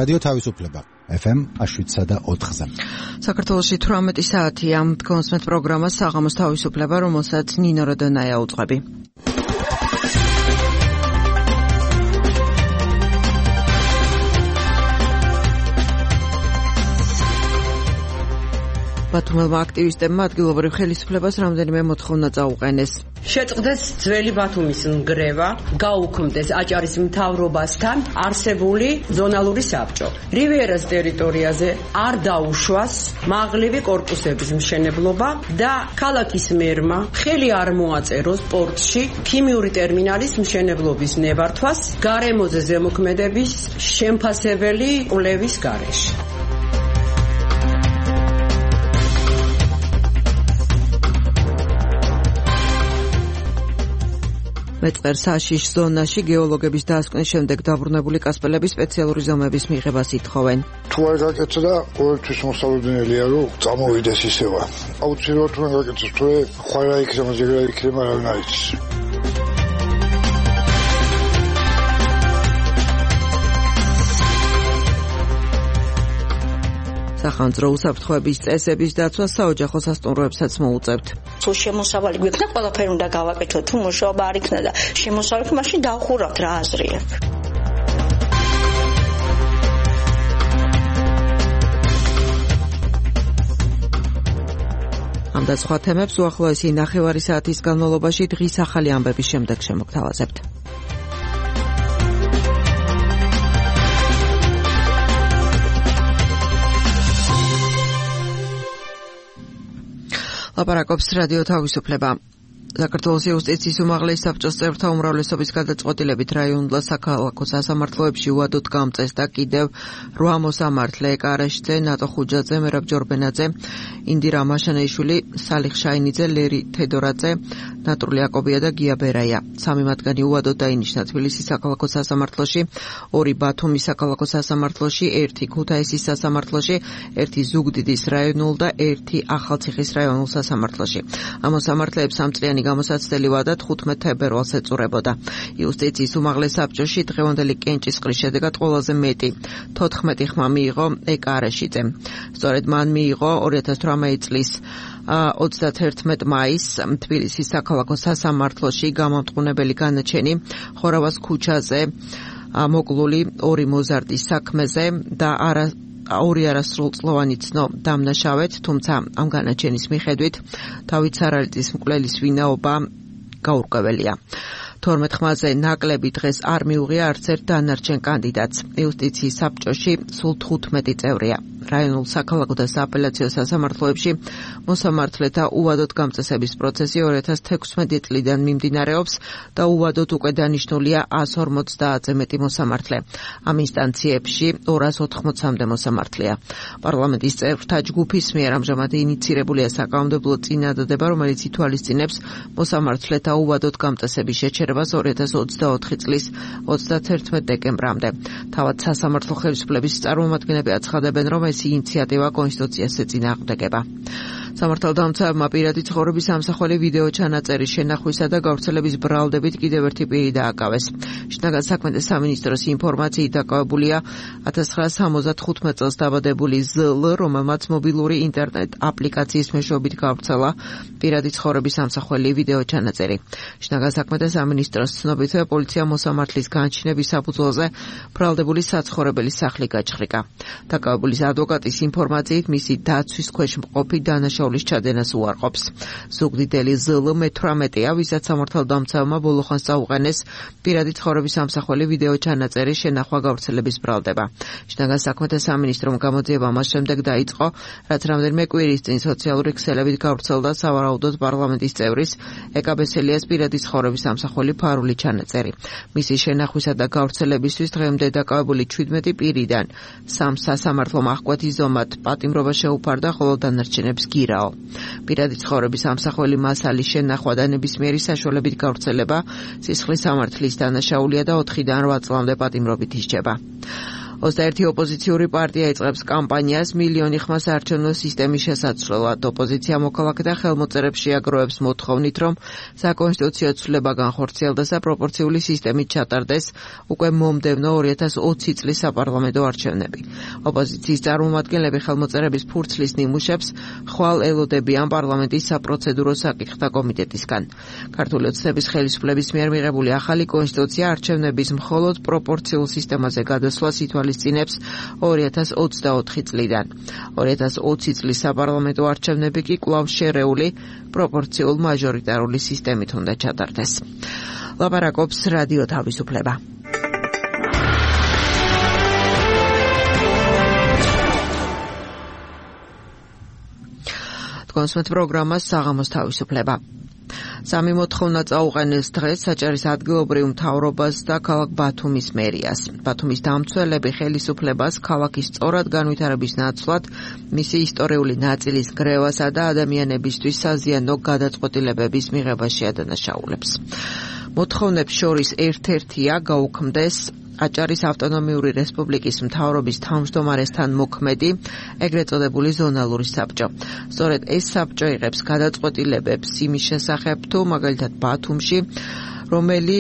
რადიო თავისუფლება FM 7.4-ზე. საქართველოში 18 საათია კონსმეთ პროგრამა საღამოს თავისუფლება, რომელსაც ნინო როდონაია უძღვები. ბათუმელმა აქტივისტებმა ადგილობრივ ხელისუფლებას რამდენიმე მოთხოვნა წაუყენეს. შეწყდეს ძველი ბათუმის ნგრევა, გაუქმდეს აჭარის მთავრობასთან არსებული ზონალური საბჭო. რივიერას ტერიტორიაზე არ დაუშვას მაღლივი კორპუსების მშენებლობა და ქალაქის მერმა ხელი არ მოაწეროს პორტში ქიმიური ტერმინალის მშენებლობის ნებართვას გარემოზე ზემოქმედების შემფასებელი კვლევის გარეშე. მეწყერ საშიშ ზონაში გეოლოგების დასკვნის შემდეგ დაბრუნებული კასპელების სპეციალური ზომების მიღებას ითხოვენ. თუ არ გაკეთდა, ყოველთვის მოსალოდნელია, რომ წამოვიდეს ისევა. აუცილებლად თუ არ გაკეთდეს, თუ ხვალა იქნება, ზეგრა იქნება, არავინ არ იცის. სახელმწიფო უსაფრთხოების წესების დაცვა საოჯახო სასტუმროებსაც მოუწევთ. თუ შემოსავალი გვიქნა, ყველაფერი უნდა გავაკეთოთ, თუ მუშაობა არ იქნა და შემოსავალი, მაშინ დავხურავთ რა აზრი აქვს. ამ და სხვა თემებს უახლოესი ნახევარი საათის განმავლობაში დღის ახალი ამბების შემდეგ შემოგთავაზებთ. ლაპარაკობს რადიო თავისუფლება. საქართველოს იუსტიციის უმაღლესი საბჭოს წევრთა უმრავლესობის გადაწყვეტილებით რაიონულ საქალაქო სასამართლოებში უადოდ გამწეს და კიდევ 8 მოსამართლე ეკარაშიძე, ნატო ხუჯაძე, მერაბ ჯორბენაძე, ინდირა მაშანეიშვილი, სალიხ შაინიძე, ლერი თედორაძე, ნატრული აკობია და გია ბერაია. 3 მათგანი უადოდ დაინიშნა თბილისის საქალაქო სასამართლოში, 2 ბათუმის საქალაქო სასამართლოში, 1 ქუთაისის სასამართლოში, 1 ზუგდიდის რაიონულ და 1 ახალციხის რაიონულ სასამართლოში. ამ მოსამართლეებს სამწლიანი გამოსაცდელი ვადა 15 თებერვალს ეწურებოდა. იუსტიციის უმაღლეს საბჭოში დღევანდელი კენჭისყრის შედეგად ყველაზე მეტი 14 ხმა მიიღო ეკარაშიძემ. სწორედ მან მიიღო 2018 წლის 31 მაისს თბილისის საქალაქო სასამართლოში გამამტყუნებელი განაჩენი ხორავას ქუჩაზე მოკლული 2 მოზარდის საქმეზე და 2 არასრულწლოვანი ცნო დამნაშავეთ, თუმცა ამ განაჩენის მიხედვით დავით სარალიძის მკვლელის ვინაობა გაურკვეველია. 12 ხმაზე ნაკლები დღეს არ მიუღია არც ერთ დანარჩენ კანდიდატს. იუსტიციის საბჭოში სულ 15 წევრია. რაიონულ საქალაქო და სააპელაციო სასამართლოებში მოსამართლეთა უვადოდ გამწესების პროცესი 2016 წლიდან მიმდინარეობს და უვადოდ უკვე დანიშნულია 150-ზე მეტი მოსამართლე. ამ ინსტანციებში 280-მდე მოსამართლეა. პარლამენტის წევრთა ჯგუფის მიერ ამჟამად ინიცირებულია საკანონმდებლო წინადადება, რომელიც ითვალისწინებს მოსამართლეთა უვადოდ გამწესების შეჩერებას 2024 წლის 31 დეკემბრამდე. თავად სასამართლო ხელისუფლების წარმომადგენლები აცხადებენ, რომ ეს ინიციატივა კონსტიტუციას ეწინააღმდეგება. სამართალდამცავებმა პირადი ცხოვრების ამსახველი ვიდეო ჩანაწერის შენახვისა და გავრცელების ბრალდებით კიდევ ერთი პირი დააკავეს. შინაგან საქმეთა სამინისტროს ინფორმაციით დაკავებულია 1975 წელს დაბადებული ზ.ლ, რომელმაც მობილური ინტერნეტ აპლიკაციის მეშვეობით გავრცელა პირადი ცხოვრების ამსახველი ვიდეო ჩანაწერი. შინაგან საქმეთა სამინისტროს ცნობით, პოლიცია მოსამართლის განჩინების საფუძველზე ბრალდებული საცხოვრებელი სახლი გაჩხრიკა. დაკავებულის ადვოკატის ინფორმაციით მისი დაცვის ქვეშ მყოფი დანაშაულის ჩადენას უარყოფს. ზუგდიდელი ზ.ლ. მე-18-ია, ვისაც სამართალდამცავებმა ბოლოხანს წაუყენეს პირადი ცხოვრების ამსახველი ვიდეო ჩანაწერის შენახვა გავრცელების ბრალდება. შინაგან საქმეთა სამინისტრომ გამოძიება მას შემდეგ დაიწყო, რაც რამდენიმე კვირის წინ სოციალური ქსელებით გავრცელდა სავარაუდოდ პარლამენტის წევრის ეკაბესელიას პირადი ცხოვრების ამსახველი ფარული ჩანაწერი. მისი შენახვისა და გავრცელებისთვის დღემდე დაკავებული 17 პირიდან 3 სასამართლომ აღკვეთი ზომად პატიმრობა შეუფარდა, ხოლო დანარჩენებს გირაო. პირადი ცხოვრების ამსახველი მასალის შენახვა და ნებისმიერი საშუალებით გავრცელება სისხლის სამართლის დანაშაულია და 4-დან 8 წლამდე პატიმრობით ისჯება. 21 ოპოზიციური პარტია იწყებს კამპანიას მილიონი ხმა საარჩევნო სისტემის შესაცვლელად. ოპოზიცია მოქალაქეთა ხელმოწერებს შეაგროვებს მოთხოვნით, რომ საკონსტიტუციო ცვლილება განხორციელდეს და პროპორციული სისტემით ჩატარდეს უკვე მომდევნო 2020 წლის საპარლამენტო არჩევნები. ოპოზიციის წარმომადგენლები ხელმოწერების ფურცლის ნიმუშებს ხვალ ელოდებიან პარლამენტის საპროცედურო საკითხთა კომიტეტისგან. ქართული ოცნების ხელისუფლების მიერ მიღებული ახალი კონსტიტუცია არჩევნების მხოლოდ პროპორციულ სისტემაზე გადასვლას ითვალისწინებს 2024 წლიდან. 2020 წლის საპარლამენტო არჩევნები კი კვლავ შერეული პროპორციულ მაჟორიტარული სისტემით უნდა ჩატარდეს. ლაპარაკობს რადიო თავისუფლება. კონსმეთ პროგრამას საღამოს თავისუფლება. სამი მოთხოვნა წაუყენეს დღეს საჭერის ადგილობრივ მთავრობას და ქალაქ ბათუმის მერიას. ბათუმის დამცველები ხელისუფლებას ქალაქის სწორად განვითარების ნაცვლად მისი ისტორიული ნაწილის გრევასა და ადამიანებისთვის საზიანო გადაწყვეტილებების მიღებაში ადანაშაულებს. მოთხოვნებს შორის ერთ-ერთია გაუქმდეს აჭარის ავტონომიური რესპუბლიკის მთავრობის თავმჯდომარესთან მოქმედი, ეგრეთ წოდებული ზონალური საბჭო. სწორედ ეს საბჭო იღებს გადაწყვეტილებებს იმის შესახებ, თუ მაგალითად ბათუმში, რომელი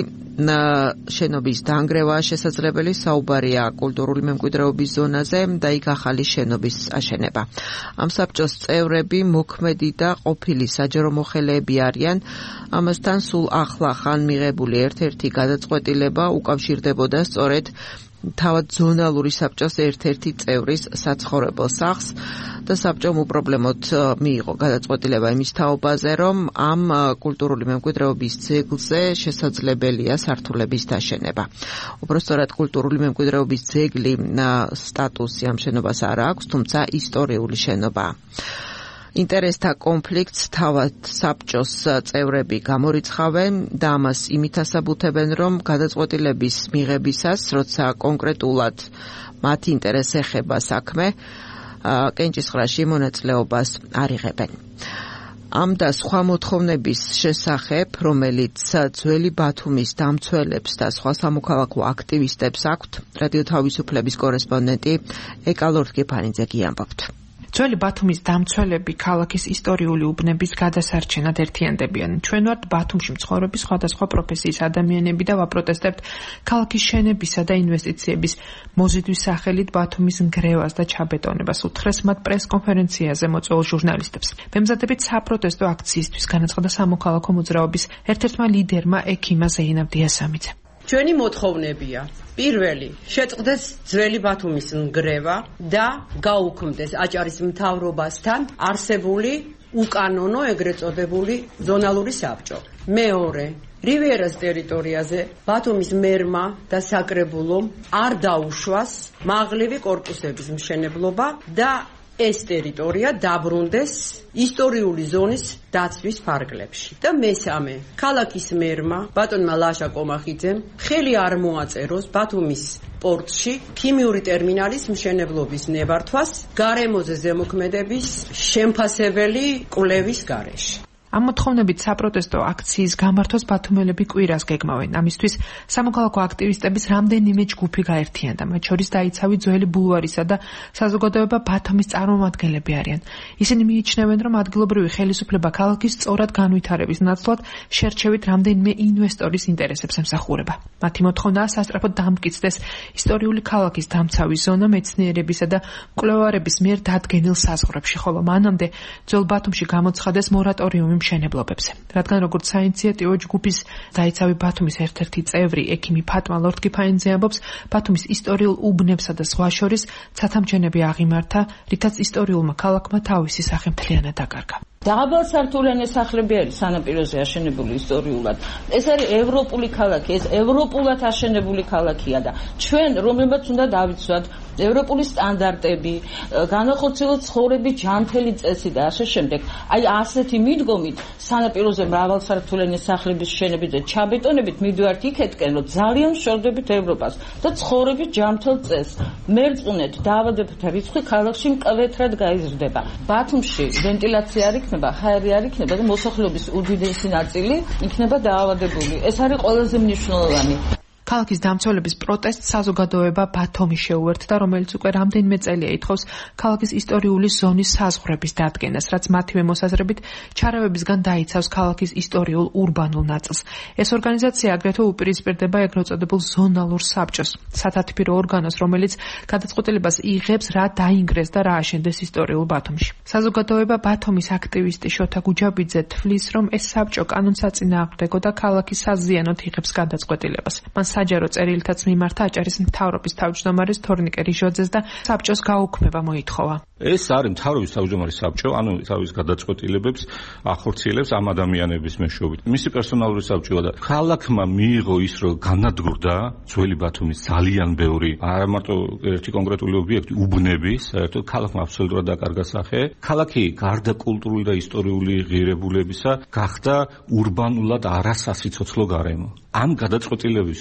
შენობის დანგრევა შესაძლებელი, საუბარია კულტურული მემკვიდრეობის ზონაზე და იქ ახალი შენობის აშენება. ამ საბჭოს წევრები მოქმედი და ყოფილი საჯარო მოხელეები არიან. ამასთან სულ ახლა ხან მიღებული ერთ-ერთი გადაწყვეტილება უკავშირდებოდა სწორედ თავად ზონალური საბჭოს ერთ-ერთი წევრის საცხოვრებელ სახლს და საბჭომ უპრობლემოდ მიიღო გადაწყვეტილება იმის თაობაზე, რომ ამ კულტურული მემკვიდრეობის ძეგლზე შესაძლებელია სართულების დაშენება. უпростоრად კულტურული მემკვიდრეობის ძეგლი სტატუსი ამ შენობას არ აქვს, თუმცა ისტორიული შენობაა. ინტერესთა კონფლიქტს თავად საბჭოს წევრები გამორიცხავენ და ამას იმით ასაბუთებენ, რომ გადაწყვეტილების მიღებისას, როცა კონკრეტულად მათ ინტერესს ეხება საქმე, კენჭისყრაში მონაწილეობას არ იღებენ. ამ და სხვა მოთხოვნების შესახებ, რომელიც ძველი ბათუმის დამცველებს და სხვა სამოქალაქო აქტივისტებს აქვთ, რადიო თავისუფლების კორესპონდენტი ეკალორდ გეფანიძე გიამბობთ. ძველი ბათუმის დამცველები ქალაქის ისტორიული უბნების გადასარჩენად ერთიანდებიან. ჩვენ ვართ ბათუმში მცხოვრები სხვადასხვა პროფესიის ადამიანები და ვაპროტესტებთ ქალაქის შენებისა და ინვესტიციების მოზიდვის სახელით ბათუმის ნგრევას და ჩაბეტონებას. უთხრეს მათ პრესკონფერენციაზე მოწვეულ ჟურნალისტებს. მემზადებით საპროტესტო აქციისთვის განაცხადა სამოქალაქო მოძრაობის ერთ-ერთმა ლიდერმა ექიმა ზეინაბ დიასამიძე. ჩვენი მოთხოვნებია. პირველი, შეწყდეს ძველი ბათუმის ნგრევა და გაუქმდეს აჭარის მთავრობასთან არსებული უკანონო ეგრეთ წოდებული ზონალური საბჭო. მეორე, რივიერას ტერიტორიაზე ბათუმის მერმა და საკრებულომ არ დაუშვას მაღლივი კორპუსების მშენებლობა და ეს ტერიტორია დაბრუნდეს ისტორიული ზონის დაცვის ფარგლებში. და მესამე, ქალაქის მერმა ბატონმა ლაშა კომახიძემ ხელი არ მოაწეროს ბათუმის პორტში ქიმიური ტერმინალის მშენებლობის ნებართვას გარემოზე ზემოქმედების შემფასებელი კვლევის გარეშე. ამ მოთხოვნებით საპროტესტო აქციის გამართვას ბათუმელები კვირას გეგმავენ. ამისთვის სამოქალაქო აქტივისტების რამდენიმე ჯგუფი გაერთიანდა. მათ შორის დაიცავი ძველი ბულვარისა და საზოგადოება ბათუმის წარმომადგენლები არიან. ისინი მიიჩნევენ, რომ ადგილობრივი ხელისუფლება ქალაქის სწორად განვითარების ნაცვლად შერჩევით რამდენიმე ინვესტორის ინტერესებს ემსახურება. მათი მოთხოვნაა სასწრაფოდ დამტკიცდეს ისტორიული ქალაქის დამცავი ზონა მეცნიერებისა და მკვლევარების მიერ დადგენილ საზღვრებში, ხოლო მანამდე ძველ ბათუმში გამოცხადეს მორატორიუმი მშენებლობებზე. რადგან როგორც საინიციატივო ჯგუფის დაიცავი ბათუმის ერთ-ერთი წევრი ექიმი ფატმა ლორდ-კიფაინძე ამბობს, ბათუმის ისტორიულ უბნებსა და სხვა შორის ცათამბჯენები აღიმართა, რითაც ისტორიულმა ქალაქმა თავისი სახე მთლიანად დაკარგა. დაბალსართულიანი სახლები არის სანაპიროზე აშენებული ისტორიულად. ეს არის ევროპული ქალაქი, ეს ევროპულად აშენებული ქალაქია და ჩვენ რომელმაც უნდა დავიცვათ ევროპული სტანდარტები, განახორციელოთ ცხოვრების ჯანმრთელი წესი და ასე შემდეგ. აი ასეთი მიდგომით სანაპიროზე მრავალსართულიანი სახლების შენებით და ჩაბეტონებით მივდივართ იქეთკენ, რომ ძალიან ვშორდებით ევროპას და ცხოვრების ჯანმრთელ წესს. მერწყვნეთ დაავადებათა რიცხვი ქალაქში მკვეთრად გაიზრდება. ბათუმში ვენტილაცია არ იქნება, ჰაერი არ იქნება და მოსახლეობის უდიდესი ნაწილი იქნება დაავადებული. ეს არის ყველაზე მნიშვნელოვანი. ქალაქის დამცველების პროტესტს საზოგადოება ბათუმი შეუერთდა, რომელიც უკვე რამდენიმე წელია ითხოვს ქალაქის ისტორიული ზონის საზღვრების დადგენას, რაც მათივე მოსაზრებით ჩარავებისგან დაიცავს ქალაქის ისტორიულ ურბანულ ნაწილს. ეს ორგანიზაცია აგრეთვე უპირისპირდება ეგრეთ წოდებულ ზონალურ საბჭოს, სათათბირო ორგანოს, რომელიც გადაწყვეტილებას იღებს, რა დაინგრეს და რა აშენდეს ისტორიულ ბათუმში. საზოგადოება ბათუმის აქტივისტი შოთა გუჯაბიძე თვლის, რომ ეს საბჭო კანონს აწინააღმდეგო და ქალაქის საზიანოდ იღებს გადაწყვეტილებას. მან საჯარო წერილითაც მიმართა აჭარის მთავრობის თავმჯდომარის თორნიკე რიჟოძეს და საბჭოს გაუქმება მოითხოვა. ეს არის მთავრობის თავმჯდომარის საბჭო, ანუ თავის გადაწყვეტილებებს ახორციელებს ამ ადამიანების მეშვეობით. მისი პერსონალური საბჭოა და ქალაქმა მიიღო ის, რომ განადგურდა ძველი ბათუმის ძალიან ბევრი, არა მარტო ერთი კონკრეტული ობიექტი, უბნები, საერთოდ ქალაქმა აბსოლუტურად დაკარგა სახე. ქალაქი გარდა კულტურული და ისტორიული ღირებულებისა გახდა ურბანულად არასასიცოცხლო გარემო. ამ გადაწყვეტილების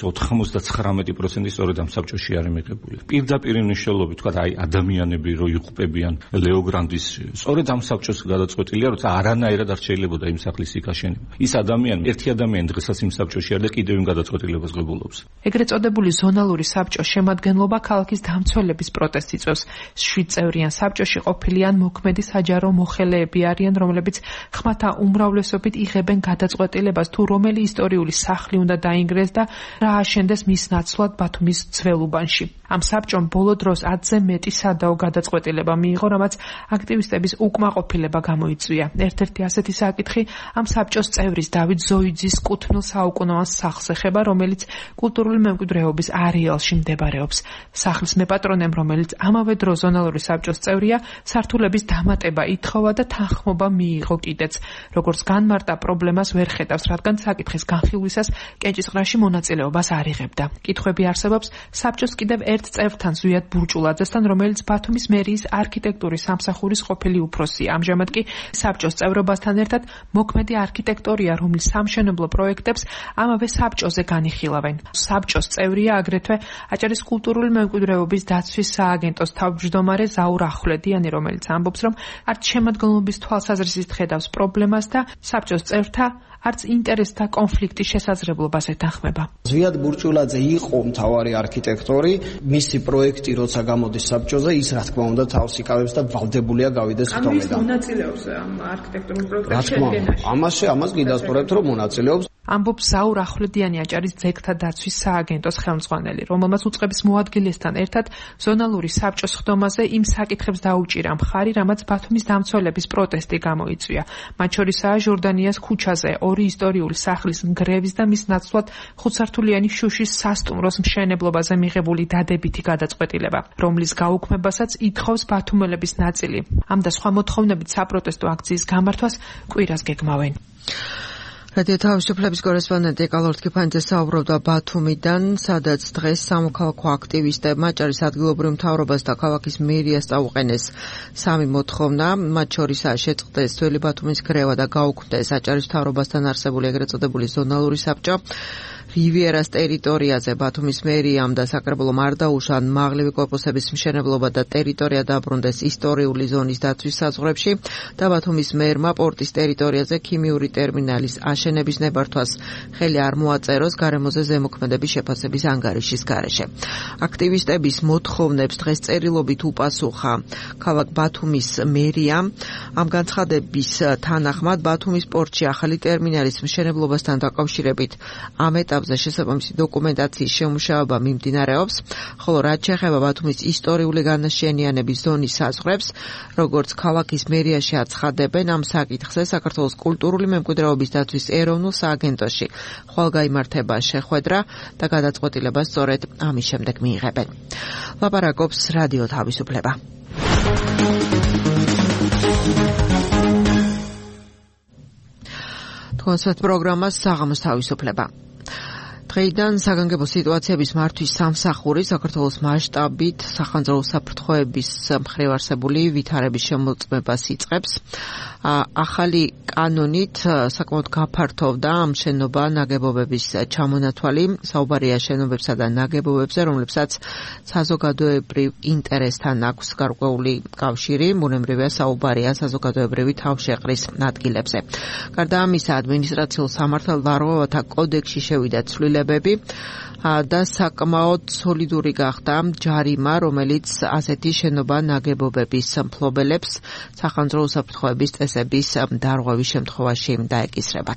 99% სწორედ ამ საბჭოში არის მიღებული. პირდაპირ მნიშვნელობით, თქვა, აი ადამიანები რო იყვებიან ლეო გრანდის, სწორედ ამ საბჭოს გადაწყვეტილია, როცა არანაირად არ შეიძლებოდა იმ სახლის იქაშენება. ის ერთი ადამიანი დღესაც იმ საბჭოში არის და კიდევ იმ გადაწყვეტილებას ღებულობს. ეგრეთ წოდებული ზონალური საბჭოს შემადგენლობა ქალაქის დამცველების პროტესტს იწვევს. 7 წევრიან საბჭოში ყოფილიან მოქმედი საჯარო მოხელეები არიან, რომლებიც ხმათა უმრავლესობით იღებენ გადაწყვეტილებას, თუ რომელი ისტორიული სახლი უნდა დაინგრეს და რა აშენდეს მის ნაცვლად ბათუმის ძველ უბანში. ამ საბჭომ ბოლო დროს 10-ზე მეტი სადაო გადაწყვეტილება მიიღო, რამაც აქტივისტების უკმაყოფილება გამოიწვია. ერთ-ერთი ასეთი საკითხი ამ საბჭოს წევრის დავით ზოიძის კუთვნილ საუკუნოვან სახლს ეხება, რომელიც კულტურული მემკვიდრეობის არეალში მდებარეობს. სახლის მეპატრონემ, რომელიც ამავე დროს ზონალური საბჭოს წევრია, სართულების დამატება ითხოვა და თანხმობა მიიღო კიდეც. როგორც განმარტა, პრობლემას ვერ ხედავს, რადგან საკითხის განხილვისას კენჭისყრაში მონაწილეობას არ იღებდა. კითხვები არსებობს საბჭოს კიდევ ერთ წევრთან ზვიად ბურჭულაძესთან, რომელიც ბათუმის მერიის არქიტექტურის სამსახურის ყოფილი უფროსია. ამჟამად კი საბჭოს წევრობასთან ერთად მოქმედი არქიტექტორია, რომლის სამშენებლო პროექტებს ამავე საბჭოზე განიხილავენ. საბჭოს წევრია აგრეთვე აჭარის კულტურული მემკვიდრეობის დაცვის სააგენტოს თავმჯდომარე ზაურ ახვლედიანი, რომელიც ამბობს, რომ არც შემადგენლობის თვალსაზრისით ხედავს პრობლემას და საბჭოს წევრთა არც ინტერესთა კონფლიქტის შესაძლებლობას ეთანხმება. ზვიად ბურჭულაძე იყო მთავარი არქიტექტორი, მისი პროექტი როცა გამოდის საბჭოზე, ის რა თქმა უნდა თავს იკავებს და ვალდებულია გავიდეს ხტომიდან. ამის მონაწილეობს ამ არქიტექტურულ პროექტებში შედგენაში. ამას გიდასტურებთ, რომ მონაწილეობს. ამბობს ზაურ ახვლედიანი, აჭარის ძეგლთა დაცვის სააგენტოს ხელმძღვანელი, რომელმაც უწყების მოადგილესთან ერთად ზონალური საბჭოს ხდომაზე იმ საკითხებს დაუჭირა მხარი, რამაც ბათუმის დამცველების პროტესტი გამოიწვია. მათ შორისაა ჟორდანიას ქუჩაზე ორი ისტორიული სახლის ნგრევის და მის ნაცვლად ხუთსართულიანი შუშის სასტუმროს მშენებლობაზე მიღებული დადებითი გადაწყვეტილება, რომლის გაუქმებასაც ითხოვს ბათუმელების ნაწილი. ამ და სხვა მოთხოვნებით საპროტესტო აქციის გამართვას კვირას გეგმავენ. რადიო თავისუფლების კორესპონდენტი ეკალორთ კიფანიძე საუბრობდა ბათუმიდან, სადაც დღეს სამოქალაქო აქტივისტებმა აჭარის ადგილობრივ მთავრობას და ქალაქის მერიას წაუყენეს სამი მოთხოვნა, მათ შორისაა შეწყდეს ძველი ბათუმის გრევა და გაუქმდეს აჭარის მთავრობასთან არსებული ეგრეთ წოდებული ზონალური საბჭო. რივიერას ტერიტორიაზე ბათუმის მერიამ და საკრებულომ არ დაუშვან მაღლივი კორპუსების მშენებლობა და ტერიტორია დაბრუნდეს ისტორიული ზონის დაცვის საზღვრებში და ბათუმის მერმა პორტის ტერიტორიაზე ქიმიური ტერმინალის აშენების ნებართვას ხელი არ მოაწეროს გარემოზე ზემოქმედების შეფასების ანგარიშის გარეშე. აქტივისტების მოთხოვნებს დღეს წერილობით უპასუხა ქალაქ ბათუმის მერიამ. ამ განცხადების თანახმად ბათუმის პორტში ახალი ტერმინალის მშენებლობასთან დაკავშირებით ამ ეტაპზე შესაბამისი დოკუმენტაციის შემუშავება მიმდინარეობს, ხოლო რაც შეეხება ბათუმის ისტორიული განაშენიანების ზონის საზღვრებს, როგორც ქალაქის მერიაში აცხადებენ, ამ საკითხზე საქართველოს კულტურული მემკვიდრეობის დაცვის ეროვნულ სააგენტოში ხვალ გაიმართება შეხვედრა და გადაწყვეტილება სწორედ ამის შემდეგ მიიღებენ. ლაპარაკობს რადიო თავისუფლება. თქვენს პროგრამას საღამოს თავისუფლება. დღეიდან საგანგებო სიტუაციების მართვის სამსახური საქართველოს მასშტაბით სახანძრო საფრთხეების მხრივ არსებული ვითარების შემოწმებას იწყებს. ახალი კანონით საკმაოდ გაფართოვდა ამ შენობა-ნაგებობების ჩამონათვალი. საუბარია შენობებსა და ნაგებობებზე, რომლებსაც საზოგადოებრივ ინტერესთან აქვს გარკვეული კავშირი, ბუნებრივია საუბარია საზოგადოებრივი თავშეყრის ადგილებზე. გარდა ამისა, ადმინისტრაციულ სამართალდარღვევათა კოდექსში შევიდა ცვლილებები და საკმაოდ სოლიდური გახდა ჯარიმა, რომელიც ასეთი შენობა-ნაგებობების მფლობელებს სახანძრო უსაფრთხოების წესების დარღვევის შემთხვევაში დაეკისრებათ.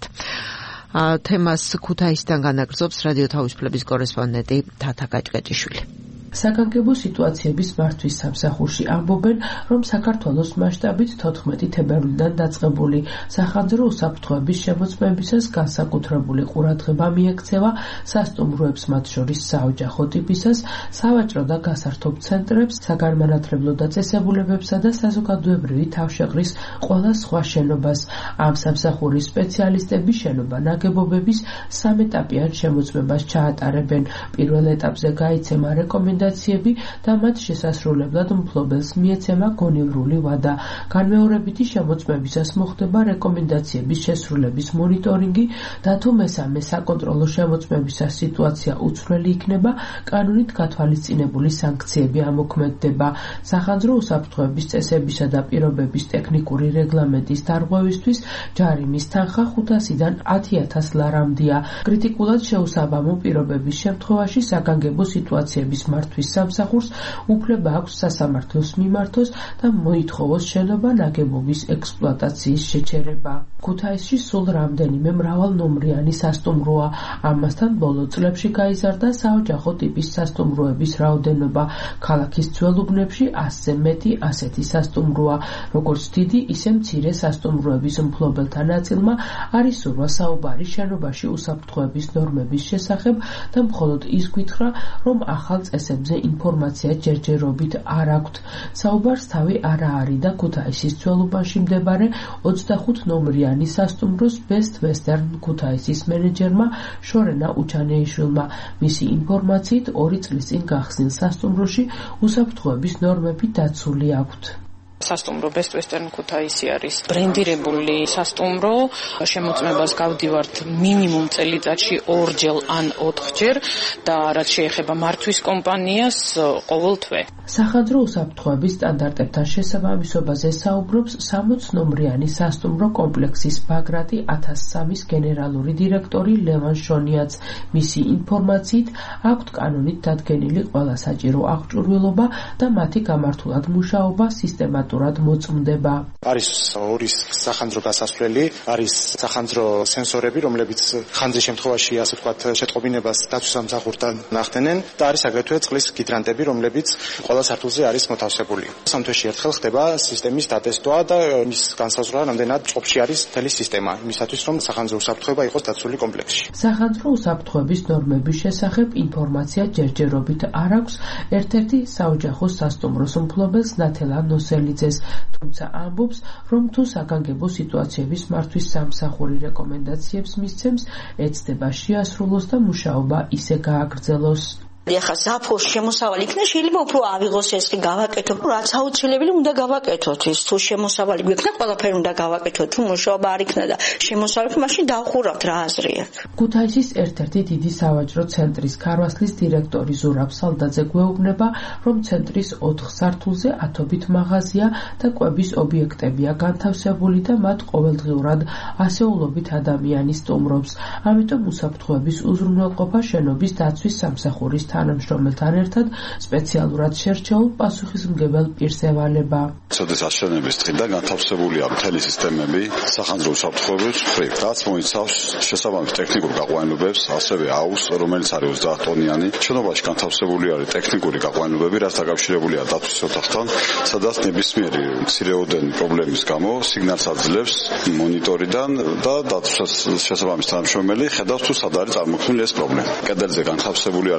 თემას ქუთაისიდან განაგრძობს რადიო თავისუფლების კორესპონდენტი თათა გაჭკეჭიშვილი. საგანგებო სიტუაციების მართვის სამსახურში ამბობენ, რომ საქართველოს მასშტაბით 14 თებერვლიდან დაწყებული სახანძრო უსაფრთხოების შემოწმებისას განსაკუთრებული ყურადღება მიექცევა სასტუმროებს, მათ შორის საოჯახო ტიპისას, სავაჭრო და გასართობ ცენტრებს, საგანმანათლებლო დაწესებულებებსა და საზოგადოებრივი თავშეყრის ყველა სხვა შენობას. ამ სამსახურის სპეციალისტები შენობა-ნაგებობების სამეტაპიან შემოწმებას ჩაატარებენ. პირველ ეტაპზე გაიცემა რეკომენდაციები და მათ შესასრულებლად მფლობელს მიეცემა გონივრული ვადა. განმეორებითი შემოწმებისას მოხდება რეკომენდაციების შესრულების მონიტორინგი და თუ მესამე საკონტროლო შემოწმებისას სიტუაცია უცვლელი იქნება, კანონით გათვალისწინებული სანქციები ამოქმედდება. სახანძრო უსაფრთხოების წესებისა და პირობების ტექნიკური რეგლამენტის დარღვევისთვის ჯარიმის თანხა 500-დან 10,000 ლარამდეა. კრიტიკულად შეუსაბამო პირობების შემთხვევაში საგანგებო სიტუაციების მართვის სამსახურს უფლება აქვს სასამართლოს მიმართოს და მოითხოვოს შენობა-ნაგებობის ექსპლუატაციის შეჩერება. ქუთაისში სულ რამდენიმე მრავალნომრიანი სასტუმროა. ამასთან ბოლო წლებში გაიზარდა საოჯახო ტიპის სასტუმროების რაოდენობა. ქალაქის ძველ უბნებში 100-ზე მეტი ასეთი სასტუმროა. როგორც დიდი, ისე მცირე სასტუმროების მფლობელთა ნაწილმა არის სურვა საუბარი შენობაში უსაფრთხოების ნორმების შესახებ და მხოლოდ ის გითხრა, რომ ახალ წესებზე ინფორმაცია ჯერჯერობით არ აქვთ. საუბარს თავი არა არის და ქუთაისის ძველ უბანში მდებარე 25 ნომრიანი სასტუმროს Best Western ქუთაისის მენეჯერმა შორენა უჩანეიშვილმა. მისი ინფორმაციით 2 წლის წინ გახსნილ სასტუმროში უსაფრთხოების ნორმები დაცული აქვთ. სასტუმრო Best Western ქუთაისი არის ბრენდირებული სასტუმრო. შემოწმებას გავდივართ მინიმუმ წელიწადში 2-ჯერ ან 4-ჯერ და რაც შეეხება მართვის კომპანიას ყოველ თვე. სახანძრო უსაფრთხოების სტანდარტებთან შესაბამისობაზე საუბრობს 60 ნომრიანი სასტუმრო კომპლექსის ბაგრატი 1003-ის გენერალური დირექტორი ლევან შონიაც. მისი ინფორმაციით აქვთ კანონით დადგენილი ყველა საჭირო აღჭურვილობა და მათი გამართულად მუშაობა სისტემატურად მოწმდება. არის 2 სახანძრო გასასვლელი, არის სახანძრო სენსორები, რომლებიც ხანძრის შემთხვევაში ასე ვთქვათ შეტყობინებას დაცვის სამსახურთან ნახდენენ და არის აგრეთვე წყლის ჰიდრანტები, რომლებიც ყველა სართულზე არის მოთავსებული. სამთვეში ერთხელ ხდება სისტემის დატესტვა და მის განსაზღვრა რამდენად ჭყოფში არის მთელი სისტემა, იმისათვის რომ სახანძრო უსაფრთხოება იყოს დაცული კომპლექსში. სახანძრო უსაფრთხოების ნორმების შესახებ ინფორმაცია ჯერჯერობით არ აქვს ერთ-ერთი საოჯახო სასტუმროს მფლობელს ნათელა ნოსელიძეს, თუმცა ამბობს, რომ თუ საგანგებო სიტუაციების მართვის სამსახური რეკომენდაციებს მისცემს, ეცდება შეასრულოს და მუშაობა ისე გააგრძელოს. ეხლა საფოს შემოსავალი იქნება, შეიძლება უფრო ავიღოს ეს კი გავაკეთოთ, რაც აუცილებელი უნდა გავაკეთოთ. ის თუ შემოსავალი გვექნა, ყველაფერი უნდა გავაკეთოთ. თუ მუშაობა არ იქნა და შემოსავალი, მაშინ დავხურავთ რა აზრია. ქუთაისის ერთ-ერთი დიდი სავაჭრო ცენტრის ქარვასლის დირექტორი ზურაბ სალდაძე გვეუბნება, რომ ცენტრის 4 სართულზე ათობით მაღაზია და კვების ობიექტებია განთავსებული და მათ ყოველდღიურად ასეულობით ადამიანი სტუმრობს. ამიტომ უსაფრთხოების უზრუნველყოფა შენობის დაცვის სამსახურის თანამშრომელთან ერთად სპეციალურად შერჩეულ პასუხისმგებელ პირს ევალება. ცოდეს აშენების დღიდან განთავსებულია მთელი სისტემები სახანძრო უსაფრთხოების მხრივ, რაც მოიცავს შესაბამის ტექნიკურ გაყვანილობებს, ასევე აუზს, რომელიც არის 30 ტონიანი. შენობაში განთავსებული არის ტექნიკური გაყვანილობები, რაც დაკავშირებულია დაცვის ოთახთან, სადაც ნებისმიერი მცირეოდენი პრობლემის გამო სიგნალს აძლევს მონიტორიდან და დაცვის შესაბამის თანამშრომელი ხედავს თუ სად არის წარმოქმნილი ეს პრობლემა. კედელზე განთავსებული არის სათადარი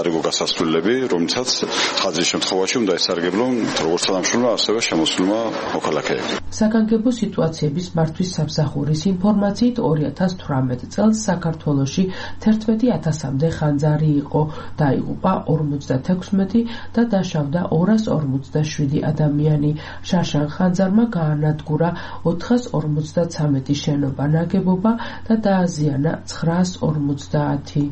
სადარიგო გასასვლელები, რომლითაც ხაზრის შემთხვევაში უნდა ესარგებლონ როგორც თანამშრომლმა, ასევე შემოსულმა მოქალაქეები. საგანგებო სიტუაციების მართვის სამსახურის ინფორმაციით 2018 წელს საქართველოში 11,000-მდე ხანძარი იყო, დაიღუპა 56 და დაშავდა 257 ადამიანი. შაშან ხანძარმა გაანადგურა 453 შენობა ნაგებობა და დააზიანა 950.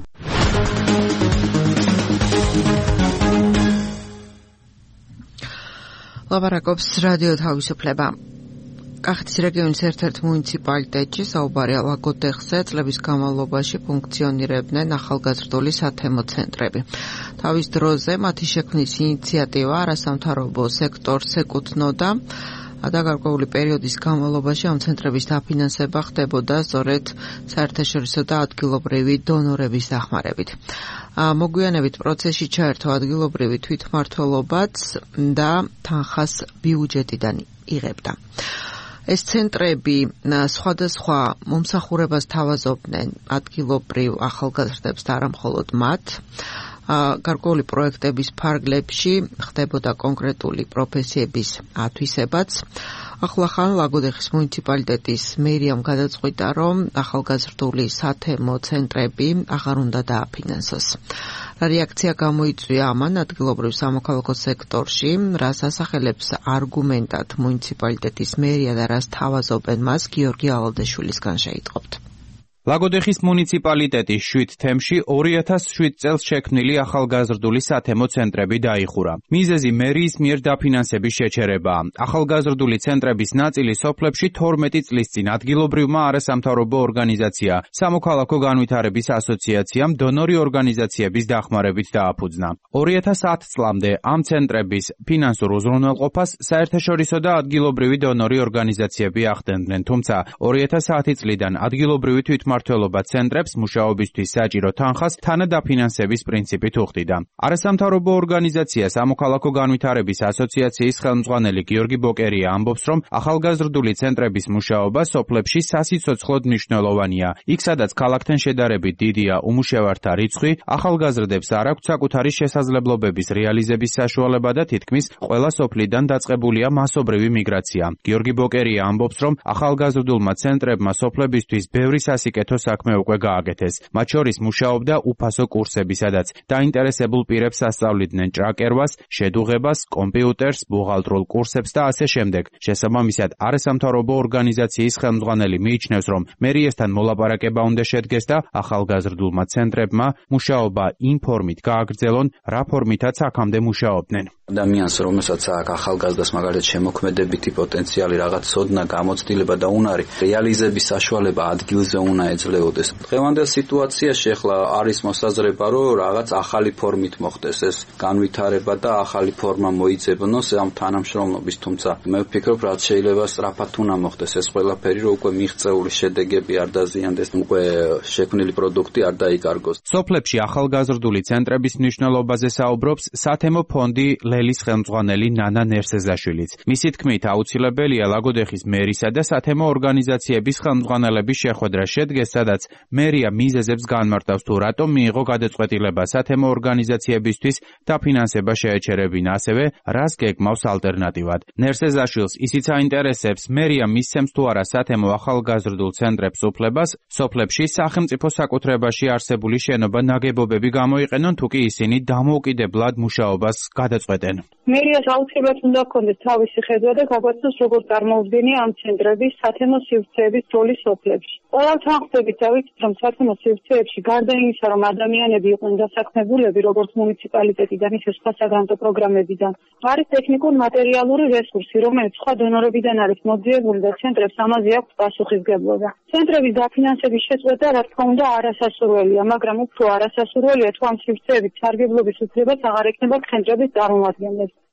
ლაპარაკობს რადიო თავისუფლება. კახეთის რეგიონის ერთ-ერთ მუნიციპალიტეტში საუბარია ლაგოდეხზე წლების განმავლობაში ფუნქციონირებდნენ ახალგაზრდული სათემო ცენტრები. თავის დროზე მათი შექმნის ინიციატივა არასამთავრობო სექტორს ეკუთვნოდა და გარკვეული პერიოდის განმავლობაში ამ ცენტრების დაფინანსება ხდებოდა სწორედ საერთაშორისო და ადგილობრივი დონორების დახმარებით. მოგვიანებით პროცესში ჩაერთო ადგილობრივი თვითმმართველობაც და თანხას ბიუჯეტიდან იღებდა. ეს ცენტრები სხვადასხვა მომსახურებას თავაზობდნენ ადგილობრივ ახალგაზრდებს და არა მხოლოდ მათ. გარკვეული პროექტების ფარგლებში ხდებოდა კონკრეტული პროფესიების ათვისებაც. ახლახან ლაგოდეხის მუნიციპალიტეტის მერიამ გადაწყვიტა, რომ ახალგაზრდული სათემო ცენტრები აღარ უნდა დააფინანსოს. რა რეაქცია გამოიწვია ამან ადგილობრივ სამოქალაქო სექტორში, რას ასახელებს არგუმენტად მუნიციპალიტეტის მერია და რას თავაზობენ მას, გიორგი ალალდეშვილისგან შეიტყობთ. ლაგოდეხის მუნიციპალიტეტის 7 თემში 2007 წელს შექმნილი ახალგაზრდული სათემო ცენტრები დაიხურა. მიზეზი მერიის მიერ დაფინანსების შეჩერებაა. ახალგაზრდული ცენტრების ნაწილი სოფლებში 12 წლის წინ ადგილობრივმა არასამთავრობო ორგანიზაცია სამოქალაქო განვითარების ასოციაციამ დონორი ორგანიზაციების დახმარებით დააფუძნა. 2010 წლამდე ამ ცენტრების ფინანსურ უზრუნველყოფას საერთაშორისო და ადგილობრივი დონორი ორგანიზაციები ახდენდნენ, თუმცა 2010 წლიდან ადგილობრივი მმართველობა ცენტრებს მუშაობისთვის საჭირო თანხას თანადაფინანსების პრინციპით უხდიდა. არასამთავრობო ორგანიზაცია სამოქალაქო განვითარების ასოციაციის ხელმძღვანელი გიორგი ბოკერია ამბობს, რომ ახალგაზრდული ცენტრების მუშაობა სოფლებში სასიცოცხლოდ მნიშვნელოვანია. იქ, სადაც ქალაქთან შედარებით დიდია უმუშევართა რიცხვი, ახალგაზრდებს არ აქვთ საკუთარი შესაძლებლობების რეალიზების საშუალება და თითქმის ყველა სოფლიდან დაწყებულია მასობრივი მიგრაცია. გიორგი ბოკერია ამბობს, რომ ახალგაზრდულმა ცენტრებმა სოფლებისთვის ბევრი სასიკეთო საქმე უკვე გააკეთეს. მათ შორის მუშაობდა უფასო კურსები, სადაც დაინტერესებულ პირებს ასწავლიდნენ ჭრაკერვას, შედუღებას, კომპიუტერს, ბუღალტრულ კურსებს და ასე შემდეგ. შესაბამისად, არასამთავრობო ორგანიზაციის ხელმძღვანელი მიიჩნევს, რომ მერიესთან მოლაპარაკება უნდა შედგეს და ახალგაზრდულმა ცენტრებმა მუშაობა იმ ფორმით გააგრძელონ, რა ფორმითაც აქამდე მუშაობდნენ. ადამიანს, რომელსაც აქვს ახალგაზრდას მაგალითად შემოქმედებითი პოტენციალი, რაღაც ცოდნა, გამოცდილება და უნარი, რეალიზების საშუალება ადგილზე უნდა ეძლეოდეს. დღევანდელ სიტუაციაში ახლა არის მოსაზრება, რომ რაღაც ახალი ფორმით მოხდეს ეს განვითარება და ახალი ფორმა მოიძებნოს ამ თანამშრომლობის, თუმცა მე ვფიქრობ, რაც შეიძლება სწრაფად უნდა მოხდეს ეს ყველაფერი, რომ უკვე მიღწეული შედეგები არ დაზიანდეს, უკვე შექმნილი პროდუქტი არ დაიკარგოს. სოფლებში ახალგაზრდული ცენტრების მნიშვნელობაზე საუბრობს სათემო ფონდი ლელის ხელმძღვანელი ნანა ნერსეზაშვილიც. მისი თქმით, აუცილებელია ლაგოდეხის მერისა და სათემო ორგანიზაციების ხელმძღვანელების შეხვედრა შედგეს, სადაც მერია მიზეზებს განმარტავს თუ რატომ მიიღო გადაწყვეტილება სათემო ორგანიზაციებისთვის დაფინანსება შეეჩერებინა, ასევე რას გეგმავს ალტერნატივად. ნერსეზაშვილს ისიც აინტერესებს, მერია მისცემს თუ არა სათემო ახალგაზრდულ ცენტრებს უფლებას სოფლებში სახელმწიფო საკუთრებაში არსებული შენობა ნაგებობები გამოიყენონ, თუ კი ისინი დამოუკიდებლად მუშაობას გადაწყვეტენ. მერიას აუცილებლად უნდა ჰქონდეს თავისი ხედვა და გაგვაცნოს, როგორ წარმოუდგენია ამ ცენტრების სათემო სივრცეების როლი სოფლებში. ყველასთან ხვდებით და ვიცით, რომ სათემო სივრცეებში გარდა იმისა, რომ ადამიანები იყვნენ დასაქმებულები, როგორც მუნიციპალიტეტიდან, ისე სხვა საგრანტო პროგრამებიდან, არის ტექნიკურ-მატერიალური რესურსი, რომელიც სხვა დონორებიდან არის მოძიებული და ცენტრებს ამაზე აქვს პასუხისგებლობა. ცენტრების დაფინანსების შეწყვეტა, რა თქმა უნდა, არასასურველია, მაგრამ უფრო არასასურველია, თუ ამ სივრცეებით სარგებლობის უფლებას აღარ ექნება ცენტრების წარმომადგენლებს.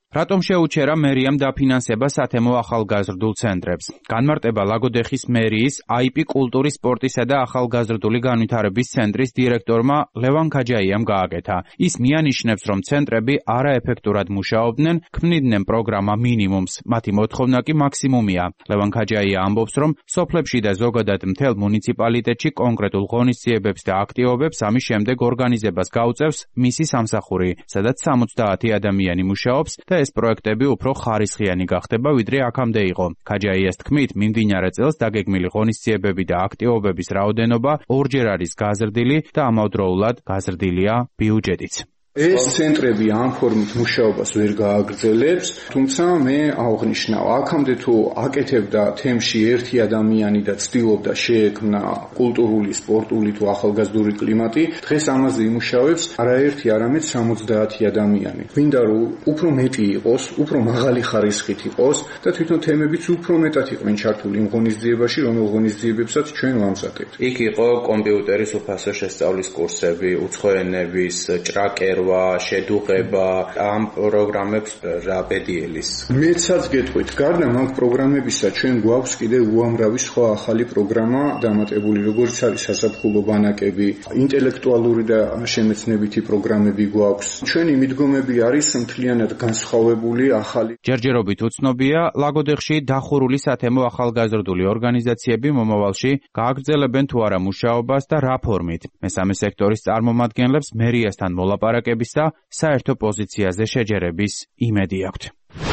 რატომ შეუჩერა მერიამ დაფინანსება სათემო ახალგაზრდულ ცენტრებს? განმარტება ლაგოდეხის მერიის IP კულტურის, სპორტისა და ახალგაზრდული განვითარების ცენტრის დირექტორმა ლევან ქაჯაიამ გააკეთა. ის მიანიშნებს, რომ ცენტრები არაეფექტურად მუშაობდნენ, ქმნიდნენ პროგრამა მინიმუმს, მათი მოთხოვნა კი მაქსიმუმია. ლევან ქაჯაია ამბობს, რომ სოფლებში და ზოგადად მთელ მუნიციპალიტეტში კონკრეტულ ღონისძიებებს და აქტივობებს ამის შემდეგ ორგანიზებას გაუწევს მისი სამსახური, სადაც 70 ადამიანი მუშაობს და ეს პროექტები უფრო ხარისხიანი გახდება, ვიდრე აქამდე იყო. ქაჯაიას თქმით, მიმდინარე წელს დაგეგმილი ღონისძიებები და აქტივობების რაოდენობა ორჯერ არის გაზრდილი და ამავდროულად გაზრდილია ბიუჯეტიც. ეს ცენტრები ამ ფორმით მუშაობას ვერ გააგრძელებს, თუმცა მე აღვნიშნავ, აქამდე თუ აკეთებდა თემში ერთი ადამიანი და ცდილობდა შეექმნა კულტურული, სპორტული თუ ახალგაზრდული კლიმატი, დღეს ამაზე იმუშავებს არაერთი, არამედ 70 ადამიანი. მინდა რომ უფრო მეტი იყოს, უფრო მაღალი ხარისხით იყოს და თვითონ თემებიც უფრო მეტად იყვნენ ჩართული იმ ღონისძიებაში, რომელ ღონისძიებებსაც ჩვენ ვამზადებთ. იქ იყო კომპიუტერის უფასო შესწავლის კურსები, უცხოენების, ჭრაკერვა, შედუღება, ამ პროგრამებს რა ბედიელის. მეცაც გეტყვით, გარდა მაგ პროგრამებისა, ჩვენ გვაქვს კიდე უამრავი სხვა ახალი პროგრამა დამატებული, როგორც არის საზაფხულო ბანაკები, ინტელექტუალური და შემეცნებითი პროგრამები გვაქვს. ჩვენი მიდგომები არის მთლიანად განსხვავებული, ახალი. ჯერჯერობით უცნობია, ლაგოდეხში დახურული სათემო ახალგაზრდული ორგანიზაციები მომავალში გააგრძელებენ თუ არა მუშაობას და რა ფორმით. მესამე სექტორის წარმომადგენლებს მერიასთან მოლაპარაკებისა და საერთო პოზიციაზე შეჯერების იმედი აქვთ.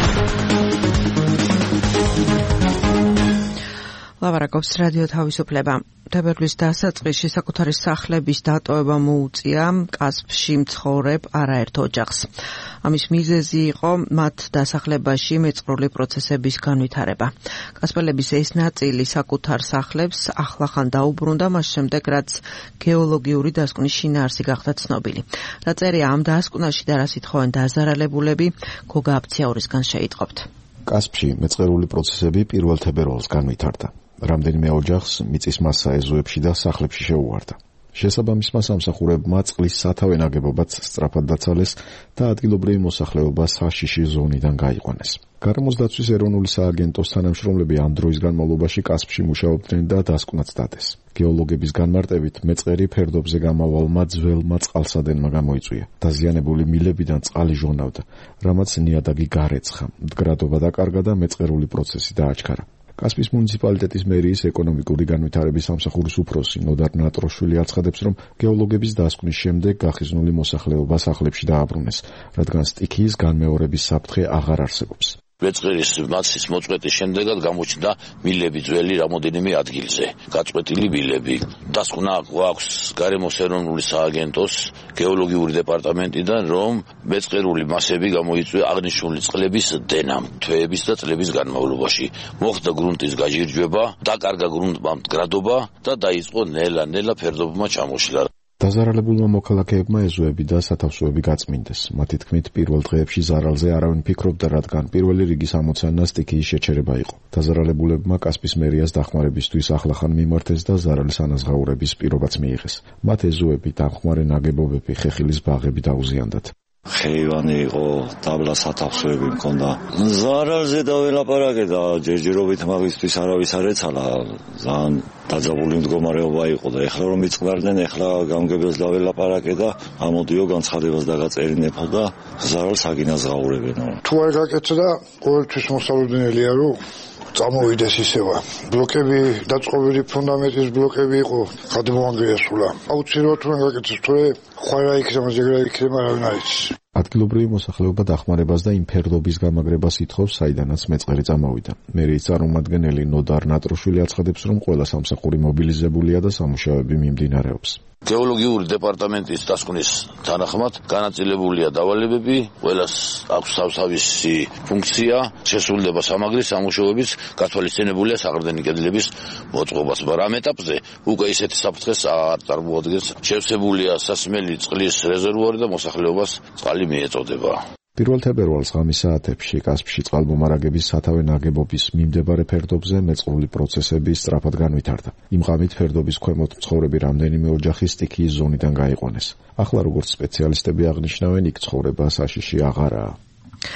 ლაპარაკობს რადიო თავისუფლება. თებერვლის დასაწყისში საკუთარი სახლების დატოვება მოუწია კასპში მცხოვრებ არაერთ ოჯახს. ამის მიზეზი იყო მათ დასახლებაში მეწყრული პროცესების განვითარება. კასპელების ეს ნაწილი საკუთარ სახლებს ახლახან დაუბრუნდა მას შემდეგ, რაც გეოლოგიური დასკვნის შინაარსი გახდა ცნობილი. რა წერია ამ დასკვნაში და რა სიტყვენ დაზარალებულები, გოგა აფციაურისგან შეიტყობთ. კასპში მეწყრული პროცესები 1 თებერვალს განვითარდა. რამდენიმე ოჯახს მიწის მასა ეზოებში და სახლებში შეუვარდა. შესაბამისმა სამსახურებმა წყლის სათავე ნაგებობაც სწრაფად დაცალეს და ადგილობრივი მოსახლეობა საშიში ზონიდან გაიყვანეს. გარემოს დაცვის ეროვნული სააგენტოს თანამშრომლები ამ დროის განმავლობაში კასპში მუშაობდნენ და დასკვნაც დადეს. გეოლოგების განმარტებით მეწყერი ფერდობზე გამავალმა ძველმა წყალსადენმა გამოიწვია. დაზიანებული მილებიდან წყალი ჟონავდა, რამაც ნიადაგი გარეცხა. მდგრადობა დაკარგა და მეწყერული პროცესი დააჩქარა. კასპის მუნიციპალიტეტის მერიის ეკონომიკური განვითარების სამსახურის უფროსი ნოდარ ნატროშვილი აცხადებს, რომ გეოლოგების დასკვნის შემდეგ გახიზნული მოსახლეობა სახლებში დააბრუნეს, რადგან სტიქიის განმეორების საფრთხე აღარ არსებობს. მეწყერის მასის მოწყვეტის შემდეგად გამოჩნდა მილები ძველი რამოდენიმე ადგილზე, გაწყვეტილი მილები. დასკვნა გვაქვს გარემოს ეროვნული სააგენტოს გეოლოგიური დეპარტამენტიდან, რომ მეწყერული მასები გამოიწვია აღნიშნული წყლების დენამ, თვეების და წლების განმავლობაში. მოხდა გრუნტის გაჯირჯვება, დაკარგა გრუნტმა მდგრადობა და დაიწყო ნელა-ნელა ფერდობმა ჩამოშლა. დაზარალებულმა მოქალაქეებმა ეზოები და სათავსოები გაწმინდეს. მათი თქმით, პირველ დღეებში ზარალზე არავინ ფიქრობდა, რადგან პირველი რიგის ამოცანა სტიქიის შეჩერება იყო. დაზარალებულებმა კასპის მერიას დახმარებისთვის ახლახან მიმართეს და ზარალის ანაზღაურების პირობაც მიიღეს. მათ ეზოები, დამხმარე ნაგებობები, ხეხილის ბაღები დაუზიანდათ. ხეივანი იყო, დაბლა სათავსოები მქონდა. ზარალზე დაველაპარაკე და ჯერჯერობით მაგისთვის არავის არ ეცალა. ძალიან დაძაბული მდგომარეობა იყო და ეხლა რომ იწყდარდნენ, ეხლა გამგებელს დაველაპარაკე და ამოდიო განცხადებას დაგაწერინებო და ზარალს აგინაზღაურებენო. თუ არ გაკეთდა, ყოველთვის მოსალოდნელია, რომ წამოვიდეს ისევა. ბლოკები, დაწყობილი ფუნდამენტის ბლოკები იყო, გადმოანგრიასულა. აუცილებლად თუ არ გაკეთდეს, თორე ხვალა იქნება, ზეგრა იქნება, არავინ არ იცის. ადგილობრივი მოსახლეობა დახმარებას და იმ ფერდობის გამაგრებას ითხოვს, საიდანაც მეწყერი წამოვიდა. მერიის წარმომადგენელი ნოდარ ნატროშვილი აცხადებს, რომ ყველა სამსახური მობილიზებულია და სამუშაოები მიმდინარეობს. გეოლოგიური დეპარტამენტის დასკვნის თანახმად განაწილებულია დავალებები, ყველას აქვს თავისი ფუნქცია, შესრულდება სამაგრის სამუშაოების, გათვალისწინებულია საყრდენი კედლების მოწყობას. მაგრამ ეტაპზე უკვე ისეთი საფრთხეს არ წარმოადგენს. შევსებულია სასმელი წყლის რეზერვუარი და მოსახლეობას წყალი მიეწოდება. 1 თებერვალს ღამის საათებში კასპში წყალმომარაგების სათავე ნაგებობის მიმდებარე ფერდობზე მეწყრული პროცესები სწრაფად განვითარდა. იმ ღამით ფერდობის ქვემოთ მცხოვრები რამდენიმე ოჯახი სტიქიის ზონიდან გაიყვანეს. ახლა როგორც სპეციალისტები აღნიშნავენ, იქ ცხოვრება საშიში აღარაა.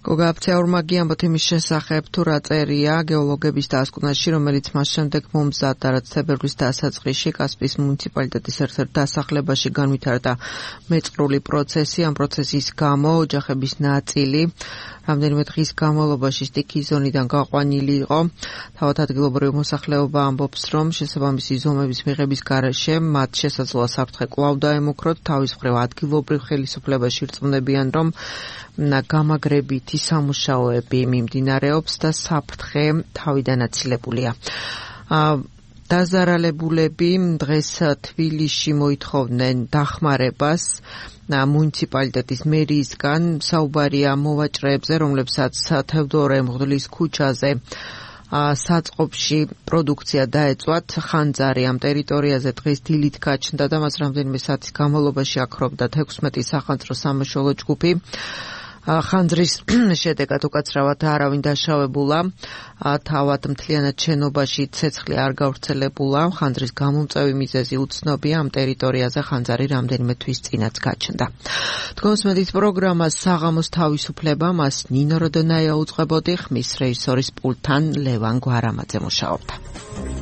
გოგა აფცეურმაგი ამბობთ იმის შესახებ, თუ რა წერია გეოლოგების დასკვნაში, რომელიც მას შემდეგ მომზადდა, რაც თებერვლის დასაწყისში კასპიის მუნიციპალიტეტის ერთ-ერთ დასახლებაში განვითარდა მეწყრული პროცესი. ამ პროცესის გამო ოჯახების ნაწილი რამდენიმე დღის განმავლობაში სტიქის ზონიდან გაყვანილი იყო. თავად ადგილობრივი მოსახლეობა ამბობს, რომ შესაბამისი ზომების მიღების გარეშე მათ შესაძლოა საფრთხე კვლავ დაემუქროთ. თავის მხრივ ადგილობრივ ხელისუფლებაში ირწმუნებიან, რომ გამაგრებითი სამუშაოები მიმდინარეობს და საფრთხე თავიდან აცილებულია. დაზარალებულები დღეს თბილისში მოითხოვდნენ დახმარებას მუნიციპალიტეტის მერიისგან. საუბარია მოვაჭრეებზე, რომლებსაც თევდორე მღვდლის ქუჩაზე საწყობში პროდუქცია დაეწვათ. ხანძარი ამ ტერიტორიაზე დღეს დილით გაჩნდა და მას რამდენიმე საათის განმავლობაში აქრობდა 16 სახანძრო სამაშველო ჯგუფი. ხანძრის შედეგად უკაცრავად არავინ დაშავებულა. თავად მთლიანად შენობაში ცეცხლი არ გავრცელებულა. ხანძრის გამომწვევი მიზეზი უცნობია. ამ ტერიტორიაზე ხანძარი რამდენიმე თვის წინაც გაჩნდა. თქვენს მედიის პროგრამას საღამოს თავისუფლება, მას ნინო როდონაია უწყებოდი, ხმის რეჟისორის პულტთან ლევან გვარამაძე მუშაობდა.